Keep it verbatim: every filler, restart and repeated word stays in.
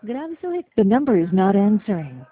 Grabe, so it, the number is not answering.